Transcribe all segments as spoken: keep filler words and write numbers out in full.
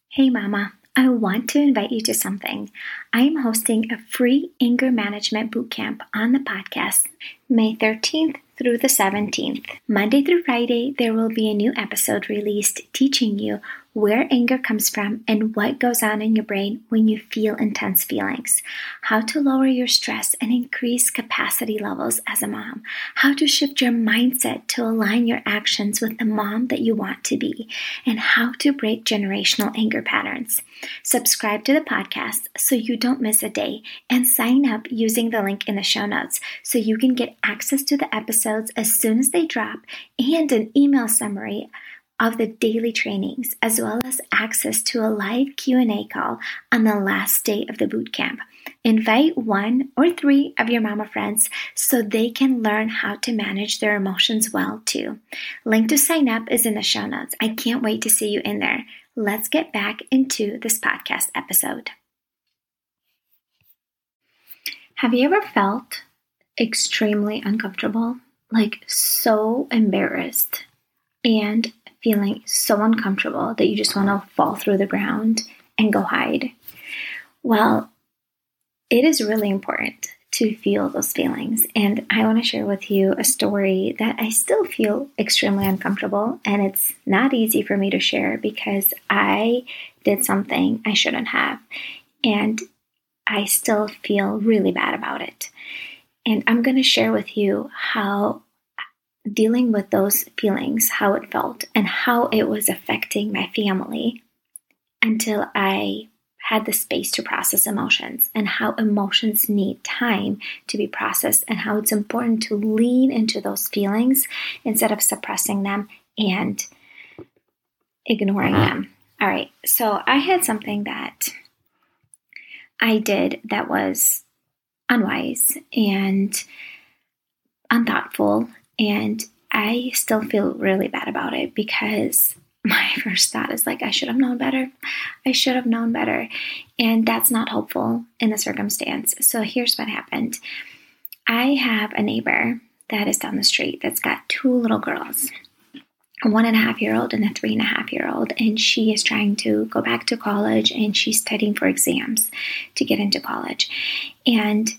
Hey Mama, I want to invite you to something. I am hosting a free anger management bootcamp on the podcast May thirteenth through the seventeenth. Monday through Friday, there will be a new episode released teaching you where anger comes from and what goes on in your brain when you feel intense feelings, how to lower your stress and increase capacity levels as a mom, how to shift your mindset to align your actions with the mom that you want to be, and how to break generational anger patterns. Subscribe to the podcast so you don't miss a day, and sign up using the link in the show notes so you can get access to the episodes as soon as they drop and an email summary of the daily trainings, as well as access to a live Q and A call on the last day of the bootcamp. Invite one or three of your mama friends so they can learn how to manage their emotions well too. Link to sign up is in the show notes. I can't wait to see you in there. Let's get back into this podcast episode. Have you ever felt extremely uncomfortable, like so embarrassed and feeling so uncomfortable that you just want to fall through the ground and go hide? Well, it is really important to feel those feelings. And I want to share with you a story that I still feel extremely uncomfortable. And it's not easy for me to share because I did something I shouldn't have. And I still feel really bad about it. And I'm going to share with you how dealing with those feelings, how it felt, and how it was affecting my family until I had the space to process emotions, and how emotions need time to be processed, and how it's important to lean into those feelings instead of suppressing them and ignoring them. All right, so I had something that I did that was unwise and unthoughtful. And I still feel really bad about it because my first thought is like, I should have known better. I should have known better. And that's not hopeful in the circumstance. So here's what happened. I have a neighbor that is down the street that's got two little girls, a one and a half year old and a three and a half year old. And she is trying to go back to college and she's studying for exams to get into college. And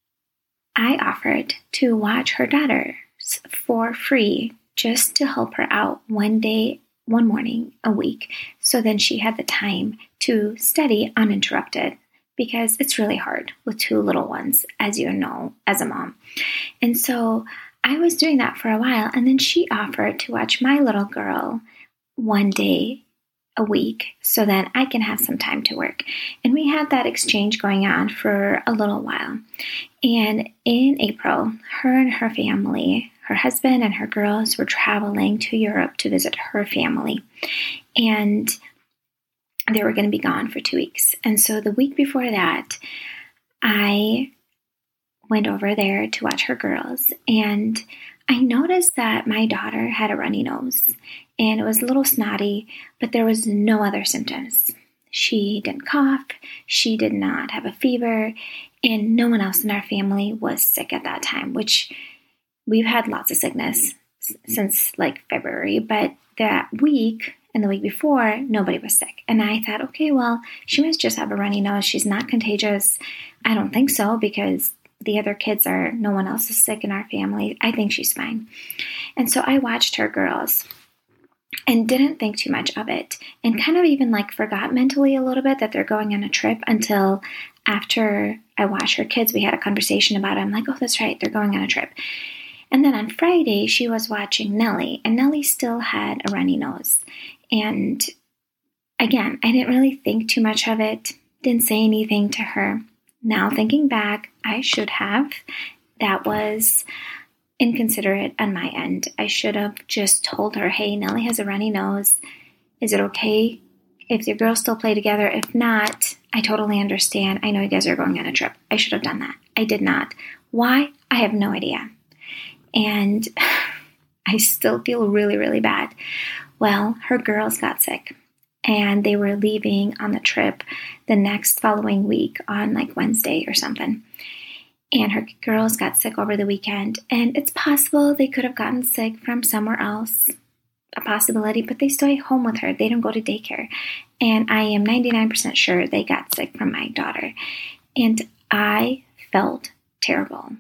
I offered to watch her daughter for free just to help her out one day, one morning a week. So then she had the time to study uninterrupted because it's really hard with two little ones, as you know, as a mom. And so I was doing that for a while. And then she offered to watch my little girl one day a week so that I can have some time to work. And we had that exchange going on for a little while. And in April, her and her family, her husband and her girls were traveling to Europe to visit her family. And they were going to be gone for two weeks. And so the week before that, I went over there to watch her girls. And I noticed that my daughter had a runny nose. And it was a little snotty, but there was no other symptoms. She didn't cough. She did not have a fever. And no one else in our family was sick at that time, which we've had lots of sickness since like February, but that week and the week before, nobody was sick. And I thought, okay, well, she must just have a runny nose. She's not contagious. I don't think so because the other kids are, no one else is sick in our family. I think she's fine. And so I watched her girls and didn't think too much of it and kind of even like forgot mentally a little bit that they're going on a trip until after I watched her kids, we had a conversation about it. I'm like, oh, that's right. They're going on a trip. And then on Friday, she was watching Nellie, and Nellie still had a runny nose. And again, I didn't really think too much of it, didn't say anything to her. Now thinking back, I should have. That was inconsiderate on my end. I should have just told her, hey, Nellie has a runny nose. Is it okay if your girls still play together? If not, I totally understand. I know you guys are going on a trip. I should have done that. I did not. Why? I have no idea. And I still feel really, really bad. Well, her girls got sick and they were leaving on the trip the next following week on like Wednesday or something. And her girls got sick over the weekend. And it's possible they could have gotten sick from somewhere else, a possibility, but they stay home with her. They don't go to daycare. And I am ninety-nine percent sure they got sick from my daughter. And I felt terrible.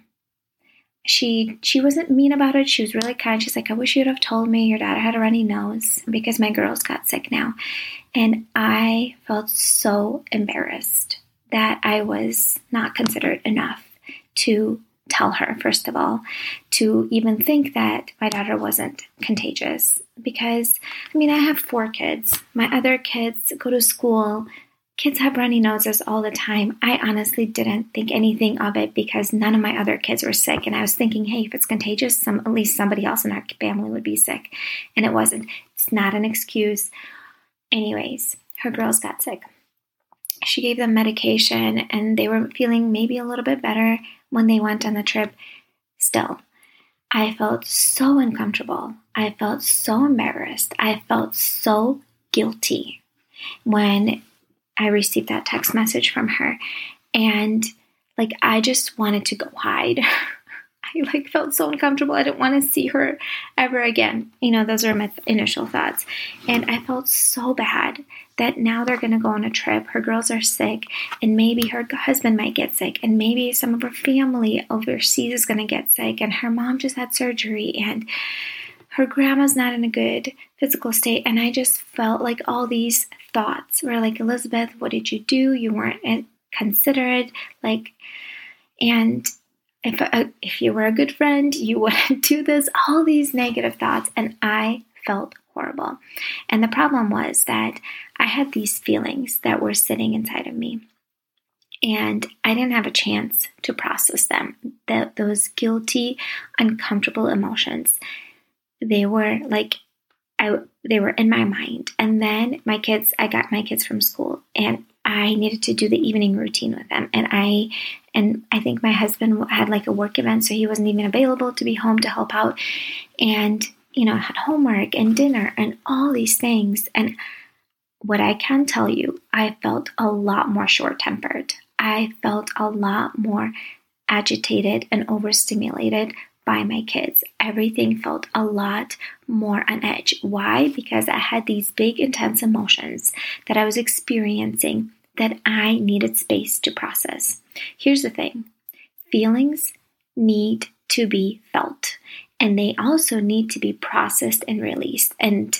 She she wasn't mean about it. She was really kind. She's like, I wish you'd have told me your daughter had a runny nose because my girls got sick now. And I felt so embarrassed that I was not considerate enough to tell her, first of all, to even think that my daughter wasn't contagious. Because, I mean, I have four kids. My other kids go to school. Kids have runny noses all the time. I honestly didn't think anything of it because none of my other kids were sick. And I was thinking, hey, if it's contagious, some at least somebody else in our family would be sick. And it wasn't. It's not an excuse. Anyways, her girls got sick. She gave them medication and they were feeling maybe a little bit better when they went on the trip. Still, I felt so uncomfortable. I felt so embarrassed. I felt so guilty when I received that text message from her. And like, I just wanted to go hide. I like felt so uncomfortable. I didn't want to see her ever again. You know, those are my initial thoughts. And I felt so bad that now they're going to go on a trip. Her girls are sick and maybe her husband might get sick and maybe some of her family overseas is going to get sick and her mom just had surgery and her grandma's not in a good physical state. And I just felt like all these thoughts were like, Elizabeth, what did you do? You weren't considerate. Like, and if uh, if you were a good friend, you wouldn't do this. All these negative thoughts. And I felt horrible. And the problem was that I had these feelings that were sitting inside of me. And I didn't have a chance to process them. The, those guilty, uncomfortable emotions. They were like, I, they were in my mind. And then my kids, I got my kids from school and I needed to do the evening routine with them. And I, and I think my husband had like a work event, so he wasn't even available to be home to help out. And, you know, had homework and dinner and all these things. And what I can tell you, I felt a lot more short-tempered. I felt a lot more agitated and overstimulated by my kids. Everything felt a lot more on edge. Why? Because I had these big, intense emotions that I was experiencing that I needed space to process. Here's the thing. Feelings need to be felt, and they also need to be processed and released. And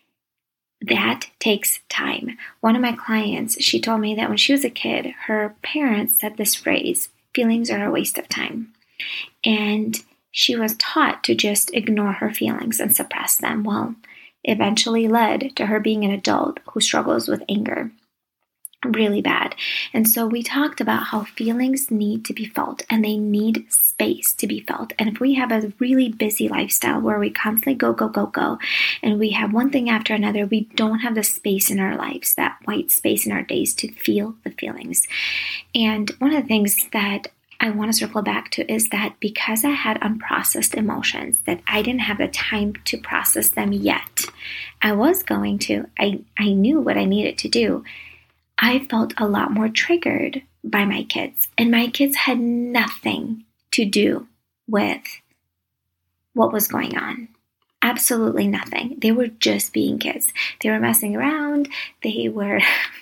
that takes time. One of my clients, she told me that when she was a kid, her parents said this phrase, feelings are a waste of time. And she was taught to just ignore her feelings and suppress them. Well, eventually led to her being an adult who struggles with anger really bad. And so we talked about how feelings need to be felt and they need space to be felt. And if we have a really busy lifestyle where we constantly go, go, go, go, and we have one thing after another, we don't have the space in our lives, that white space in our days to feel the feelings. And one of the things that I want to circle back to is that because I had unprocessed emotions, that I didn't have the time to process them yet. I was going to, I, I knew what I needed to do. I felt a lot more triggered by my kids, and my kids had nothing to do with what was going on. Absolutely nothing. They were just being kids. They were messing around. They were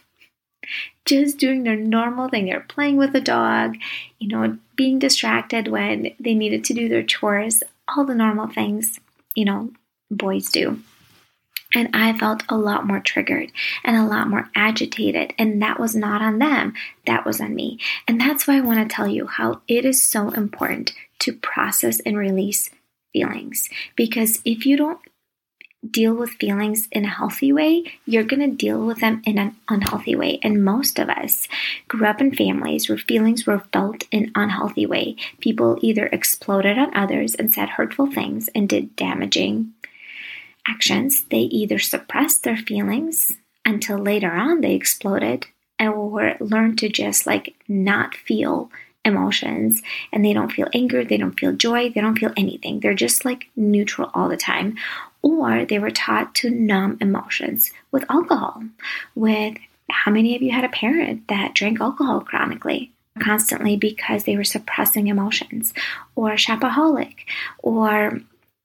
just doing their normal thing. They were playing with the dog, you know, being distracted when they needed to do their chores, all the normal things, you know, boys do. And I felt a lot more triggered and a lot more agitated. And that was not on them. That was on me. And that's why I want to tell you how it is so important to process and release feelings. Because if you don't deal with feelings in a healthy way, you're going to deal with them in an unhealthy way. And most of us grew up in families where feelings were felt in an unhealthy way. People either exploded on others and said hurtful things and did damaging actions. They either suppressed their feelings until later on they exploded, or learned to just like not feel emotions, and they don't feel anger, they don't feel joy, they don't feel anything. They're just like neutral all the time. Or they were taught to numb emotions with alcohol. With how many of you had a parent that drank alcohol chronically, constantly, because they were suppressing emotions? Or shopaholic, or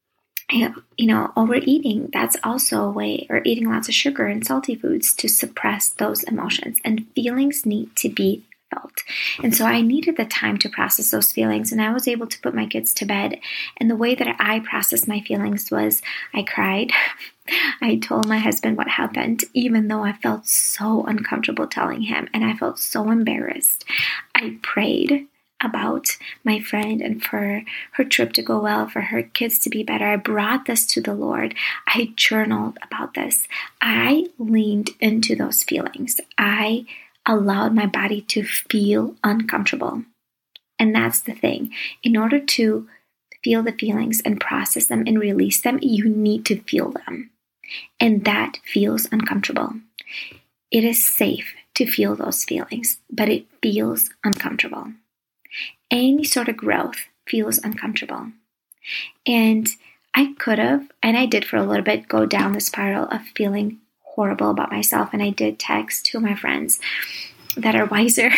you know, overeating, that's also a way, or eating lots of sugar and salty foods to suppress those emotions. And feelings need to be felt. And so I needed the time to process those feelings, and I was able to put my kids to bed. And the way that I processed my feelings was I cried. I told my husband what happened, even though I felt so uncomfortable telling him, and I felt so embarrassed. I prayed about my friend and for her trip to go well, for her kids to be better. I brought this to the Lord. I journaled about this. I leaned into those feelings. I allowed my body to feel uncomfortable. And that's the thing. In order to feel the feelings and process them and release them, you need to feel them. And that feels uncomfortable. It is safe to feel those feelings, but it feels uncomfortable. Any sort of growth feels uncomfortable. And I could have, and I did for a little bit, go down the spiral of feeling horrible about myself. And I did text two of my friends that are wiser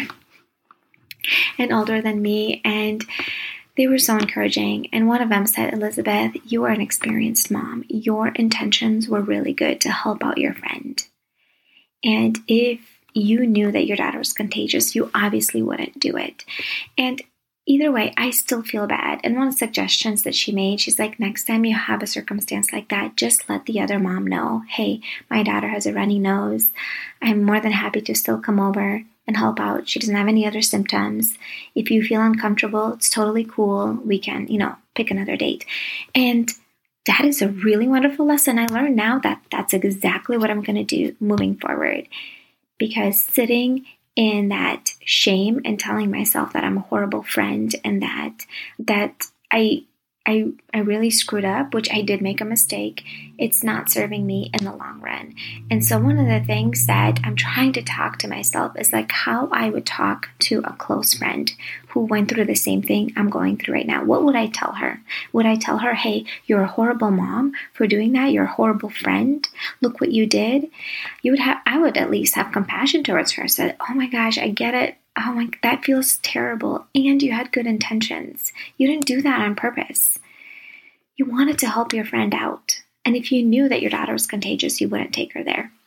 and older than me. And they were so encouraging. And one of them said, Elizabeth, you are an experienced mom. Your intentions were really good to help out your friend. And if you knew that your daughter was contagious, you obviously wouldn't do it. And either way, I still feel bad. And one of the suggestions that she made, she's like, next time you have a circumstance like that, just let the other mom know, hey, my daughter has a runny nose. I'm more than happy to still come over and help out. She doesn't have any other symptoms. If you feel uncomfortable, it's totally cool. We can, you know, pick another date. And that is a really wonderful lesson. I learned now that that's exactly what I'm going to do moving forward. Because sitting in that shame and telling myself that I'm a horrible friend and that that I I I really screwed up, which I did make a mistake, it's not serving me in the long run. And so one of the things that I'm trying to talk to myself is like how I would talk to a close friend who went through the same thing I'm going through right now. What would I tell her? Would I tell her, hey, you're a horrible mom for doing that? You're a horrible friend. Look what you did. You would have, I would at least have compassion towards her. Said, oh my gosh, I get it. Oh my, that feels terrible. And you had good intentions. You didn't do that on purpose. You wanted to help your friend out. And if you knew that your daughter was contagious, you wouldn't take her there.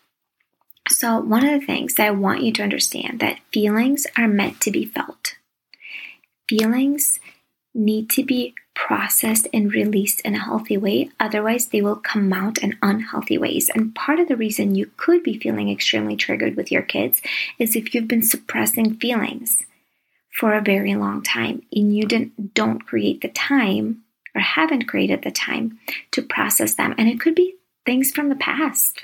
So one of the things that I want you to understand that feelings are meant to be felt. Feelings need to be processed and released in a healthy way. Otherwise, they will come out in unhealthy ways. And part of the reason you could be feeling extremely triggered with your kids is if you've been suppressing feelings for a very long time and you didn't don't create the time or haven't created the time to process them. And it could be things from the past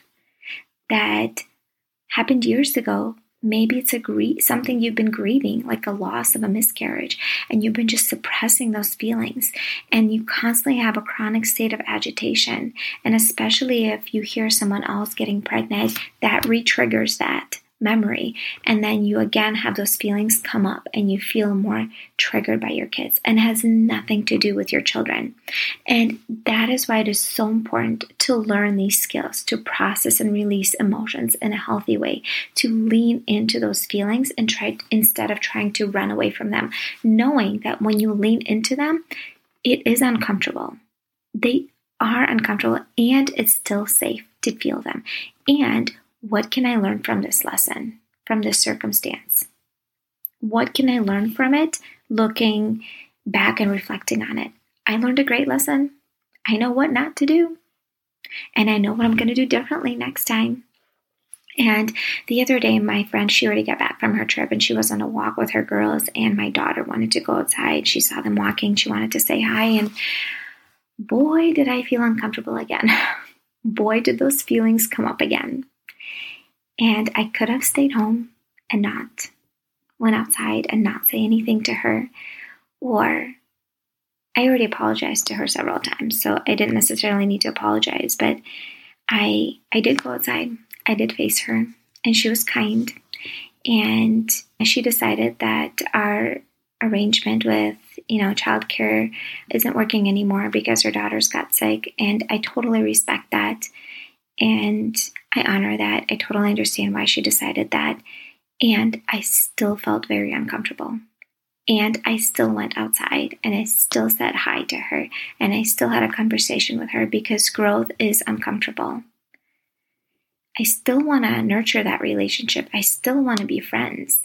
that happened years ago. Maybe it's a grie- something you've been grieving, like a loss of a miscarriage, and you've been just suppressing those feelings, and you constantly have a chronic state of agitation. And especially if you hear someone else getting pregnant, that re-triggers that memory. And then you again have those feelings come up and you feel more triggered by your kids, and it has nothing to do with your children. And that is why it is so important to learn these skills, to process and release emotions in a healthy way, to lean into those feelings and try instead of trying to run away from them, knowing that when you lean into them, it is uncomfortable. They are uncomfortable, and it's still safe to feel them. And what can I learn from this lesson, from this circumstance? What can I learn from it, looking back and reflecting on it? I learned a great lesson. I know what not to do. And I know what I'm going to do differently next time. And the other day, my friend, she already got back from her trip and she was on a walk with her girls, and my daughter wanted to go outside. She saw them walking. She wanted to say hi. And boy, did I feel uncomfortable again. Boy, did those feelings come up again. And I could have stayed home and not went outside and not say anything to her. Or I already apologized to her several times, so I didn't necessarily need to apologize. But I I did go outside. I did face her, and she was kind. And she decided that our arrangement with, you know, childcare isn't working anymore because her daughters got sick. And I totally respect that. And I honor that. I totally understand why she decided that. And I still felt very uncomfortable. And I still went outside and I still said hi to her and I still had a conversation with her because growth is uncomfortable. I still want to nurture that relationship. I still want to be friends.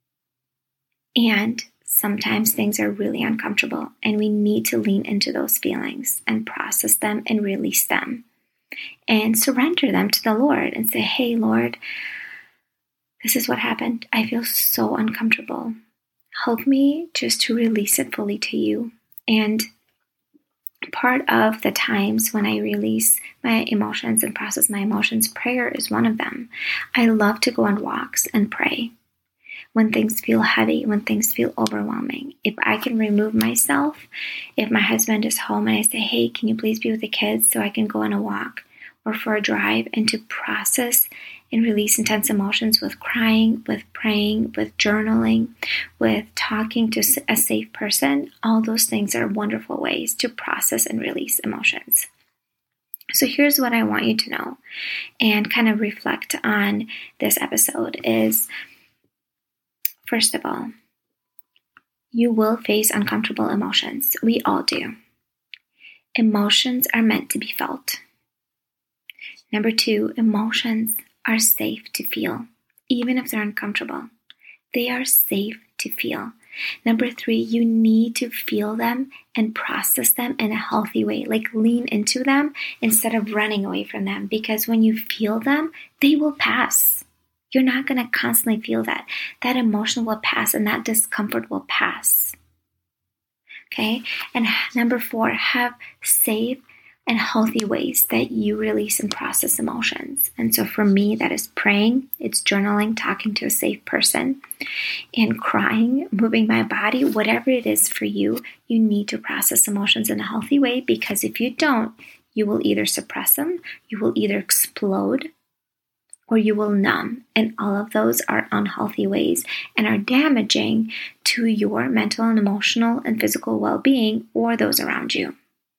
And sometimes things are really uncomfortable and we need to lean into those feelings and process them and release them and surrender them to the Lord and say, hey, Lord, this is what happened. I feel so uncomfortable. Help me just to release it fully to you. And part of the times when I release my emotions and process my emotions, prayer is one of them. I love to go on walks and pray when things feel heavy, when things feel overwhelming. If I can remove myself, if my husband is home and I say, hey, can you please be with the kids so I can go on a walk or for a drive, and to process and release intense emotions with crying, with praying, with journaling, with talking to a safe person, all those things are wonderful ways to process and release emotions. So here's what I want you to know and kind of reflect on this episode is, first of all, you will face uncomfortable emotions. We all do. Emotions are meant to be felt. Number two, emotions are safe to feel, even if they're uncomfortable. They are safe to feel. Number three, you need to feel them and process them in a healthy way, like lean into them instead of running away from them, because when you feel them, they will pass. You're not going to constantly feel that. That emotion will pass and that discomfort will pass. Okay? And number four, have safe and healthy ways that you release and process emotions. And so for me, that is praying, it's journaling, talking to a safe person, and crying, moving my body, whatever it is for you, you need to process emotions in a healthy way, because if you don't, you will either suppress them, you will either explode, or you will numb. And all of those are unhealthy ways and are damaging to your mental and emotional and physical well-being or those around you.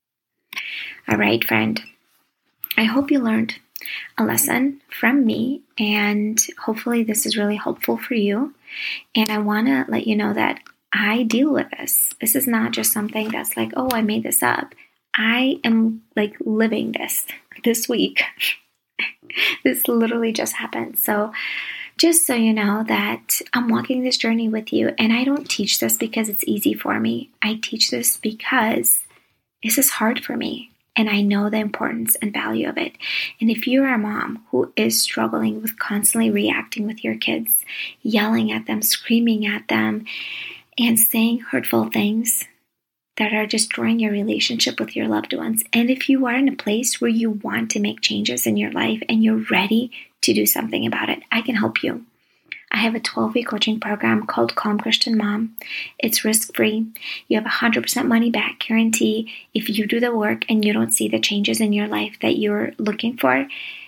All right, friend, I hope you learned a lesson from me, and hopefully this is really helpful for you. And I want to let you know that I deal with this. This is not just something that's like, oh, I made this up. I am like living this this week. This literally just happened. So just so you know that I'm walking this journey with you, and I don't teach this because it's easy for me. I teach this because this is hard for me. And I know the importance and value of it. And if you're a mom who is struggling with constantly reacting with your kids, yelling at them, screaming at them, and saying hurtful things that are destroying your relationship with your loved ones, and if you are in a place where you want to make changes in your life and you're ready to do something about it, I can help you. I have a twelve-week coaching program called Calm Christian Mom. It's risk-free. You have a one hundred percent money-back guarantee if you do the work and you don't see the changes in your life that you're looking for.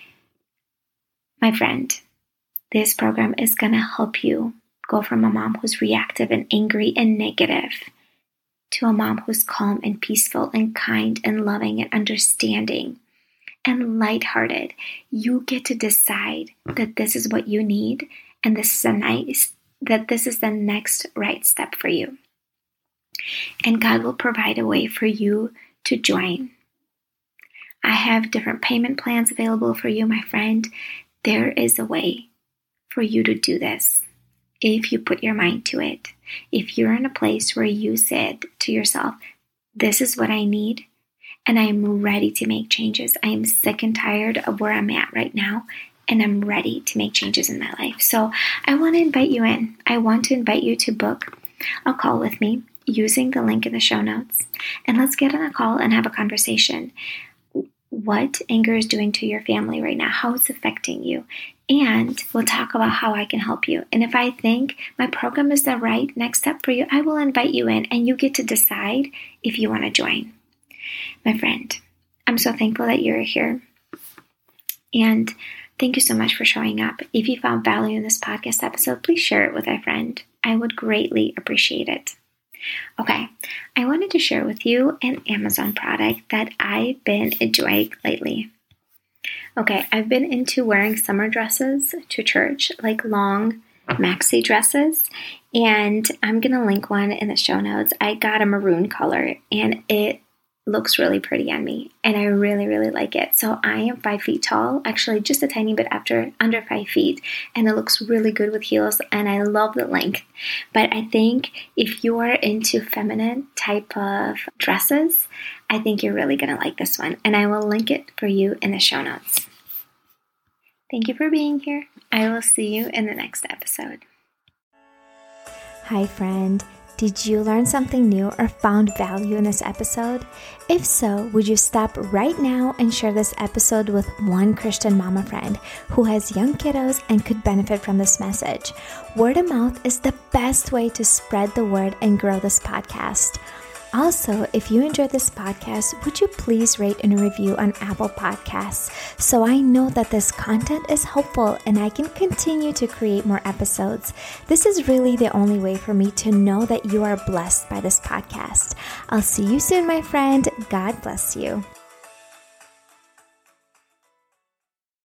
My friend, this program is going to help you go from a mom who's reactive and angry and negative to a mom who's calm and peaceful and kind and loving and understanding and lighthearted. You get to decide that this is what you need. And this is a nice, that this is the next right step for you. And God will provide a way for you to join. I have different payment plans available for you, my friend. There is a way for you to do this if you put your mind to it. If you're in a place where you said to yourself, this is what I need, and I am ready to make changes. I am sick and tired of where I'm at right now, and I'm ready to make changes in my life. So I want to invite you in. I want to invite you to book a call with me using the link in the show notes. And let's get on a call and have a conversation. What anger is doing to your family right now, how it's affecting you. And we'll talk about how I can help you. And if I think my program is the right next step for you, I will invite you in and you get to decide if you want to join. My friend, I'm so thankful that you're here. And thank you so much for showing up. If you found value in this podcast episode, please share it with a friend. I would greatly appreciate it. Okay, I wanted to share with you an Amazon product that I've been enjoying lately. Okay, I've been into wearing summer dresses to church, like long maxi dresses, and I'm going to link one in the show notes. I got a maroon color, and it looks really pretty on me, and I really, really like it. So I am five feet tall, actually just a tiny bit after under five feet, and it looks really good with heels, and I love the length. But I think if you are into feminine type of dresses, I think you're really going to like this one, and I will link it for you in the show notes. Thank you for being here. I will see you in the next episode. Hi, friend. Did you learn something new or found value in this episode? If so, would you stop right now and share this episode with one Christian mama friend who has young kiddos and could benefit from this message? Word of mouth is the best way to spread the word and grow this podcast. Also, if you enjoyed this podcast, would you please rate and review on Apple Podcasts so I know that this content is helpful and I can continue to create more episodes. This is really the only way for me to know that you are blessed by this podcast. I'll see you soon, my friend. God bless you.